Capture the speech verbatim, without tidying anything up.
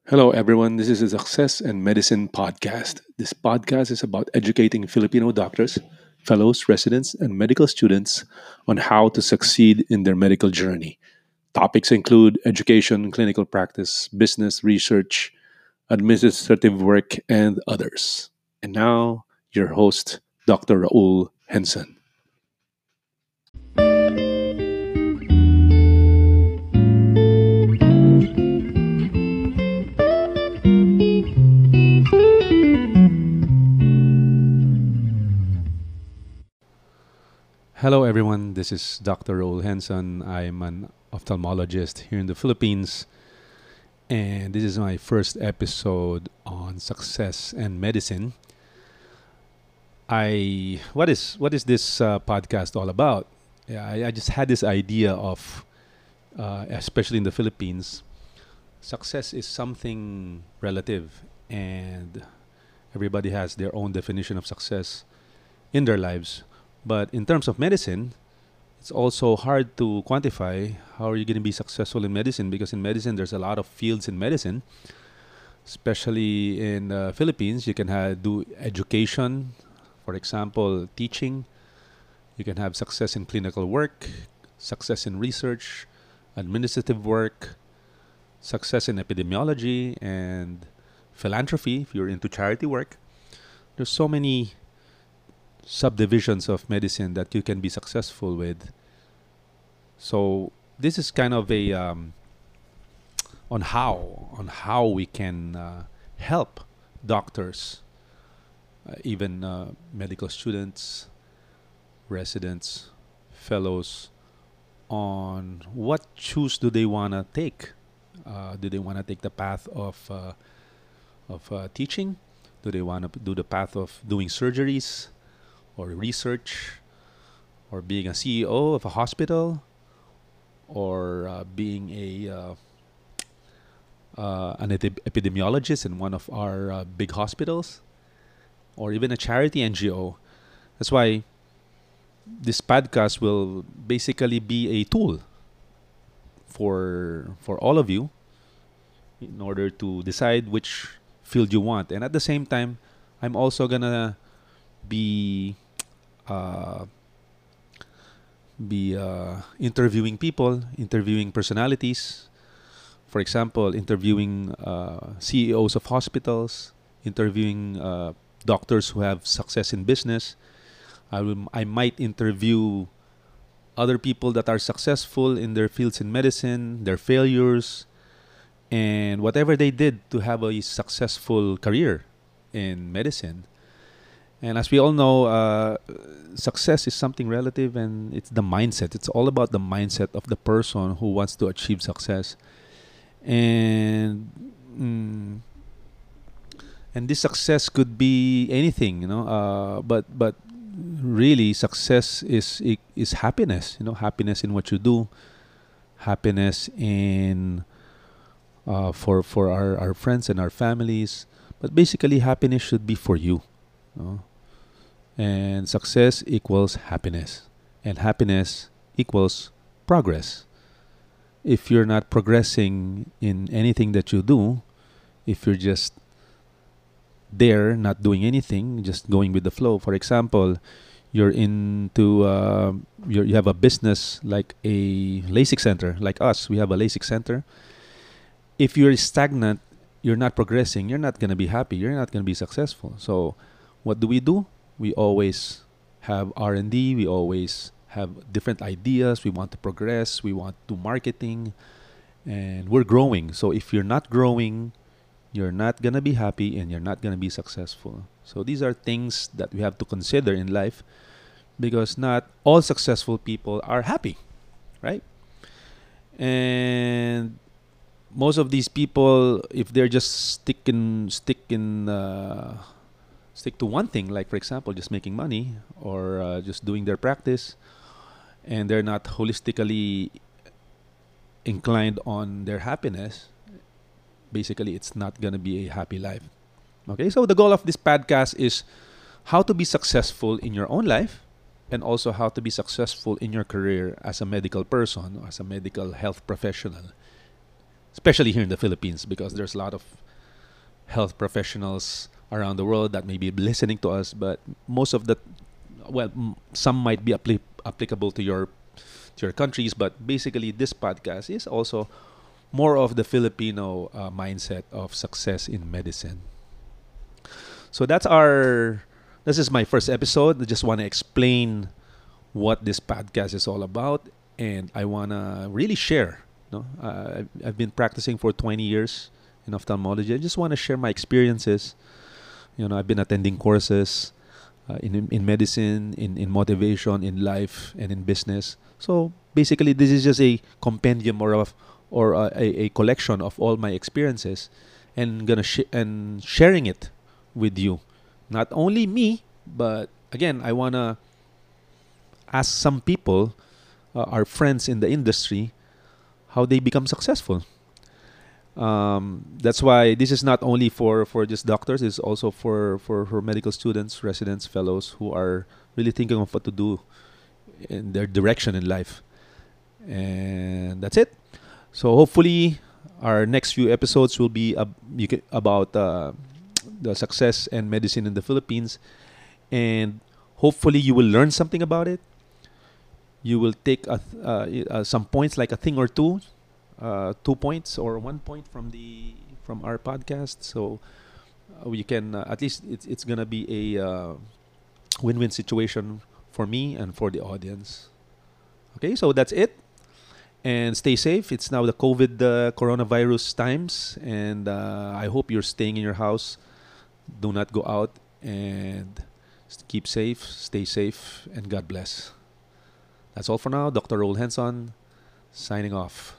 Hello, everyone. This is a Success and Medicine podcast. This podcast is about educating Filipino doctors, fellows, residents, and medical students on how to succeed in their medical journey. Topics include education, clinical practice, business, research, administrative work, and others. And now, your host, Doctor Raul Henson. Hello, everyone. This is Doctor Raul Henson. I'm an ophthalmologist here in the Philippines, and this is my first episode on success and medicine. I what is what is this uh, podcast all about? Yeah, I, I just had this idea of, uh, especially in the Philippines, success is something relative, and everybody has their own definition of success in their lives. But in terms of medicine, it's also hard to quantify how are you going to be successful in medicine, because in medicine there's a lot of fields in medicine, especially in the Philippines. You can have, do education, for example, teaching. You can have success in clinical work, success in research, administrative work, success in epidemiology, and philanthropy if you're into charity work. There's so many subdivisions of medicine that you can be successful with. So this is kind of a um, on how on how we can uh, help doctors, uh, even uh, medical students, residents, fellows, on what choose do they want to take. Uh, do they want to take the path of uh, of uh, teaching? Do they want to do the path of doing surgeries or research, or being a C E O of a hospital, or uh, being a uh, uh, an epid- epidemiologist in one of our uh, big hospitals, or even a charity N G O? That's why this podcast will basically be a tool for for all of you in order to decide which field you want. And at the same time, I'm also gonna be uh, be uh, interviewing people, interviewing personalities. For example, interviewing uh, C E Os of hospitals, interviewing uh, doctors who have success in business. I will, I might interview other people that are successful in their fields in medicine, their failures, and whatever they did to have a successful career in medicine. And as we all know, uh, success is something relative, and it's the mindset. It's all about the mindset of the person who wants to achieve success. And mm, and this success could be anything, you know. Uh, but but really, success is is happiness. You know, happiness in what you do, happiness in uh, for for our, our friends and our families. But basically, happiness should be for you. You know? And success equals happiness, and happiness equals progress. If you're not progressing in anything that you do, if you're just there, not doing anything, just going with the flow. For example, you're into uh, you're, you have a business like a LASIK center, like us. We have a LASIK center. If you're stagnant, you're not progressing. You're not gonna be happy. You're not gonna be successful. So, what do we do? We always have R and D. We always have different ideas. We want to progress. We want to do marketing, and we're growing. So if you're not growing, you're not gonna be happy, and you're not gonna be successful. So these are things that we have to consider in life, because not all successful people are happy, right? And most of these people, if they're just sticking stick in uh, stick to one thing, like for example, just making money, or uh, just doing their practice, and they're not holistically inclined on their happiness, basically it's not going to be a happy life. Okay, so the goal of this podcast is how to be successful in your own life, and also how to be successful in your career as a medical person, as a medical health professional. especially here in the Philippines, because there's a lot of health professionals around the world that may be listening to us, but most of the, well, m- some might be appli- applicable to your to your countries, but basically this podcast is also more of the Filipino uh, mindset of success in medicine. So that's our this is my first episode. I just want to explain what this podcast is all about, and I want to really share. No, uh, I've, I've been practicing for twenty years in ophthalmology. I just want to share my experiences. You know, I've been attending courses uh, in in medicine, in in motivation, in life, and in business. So basically, this is just a compendium or of or a, a a collection of all my experiences, and gonna sh- and sharing it with you. Not only me, but again, I wanna ask some people, uh, our friends in the industry, how they become successful. Um, that's why this is not only for, for just doctors, it's also for, for, for medical students, residents, fellows who are really thinking of what to do in their direction in life. And that's it. So hopefully, our next few episodes will be ab- you ca- about uh, the success and medicine in the Philippines. And hopefully, you will learn something about it. You will take a th- uh, i- uh, some points, like a thing or two, uh, two points or one point from the from our podcast. So uh, you can uh, at least it's it's gonna be a uh, win-win situation for me and for the audience. Okay, so that's it. And stay safe. It's now the COVID uh, coronavirus times, and uh, I hope you're staying in your house. Do not go out, and s- keep safe, stay safe, and God bless. That's all for now. Doctor Raul Henson signing off.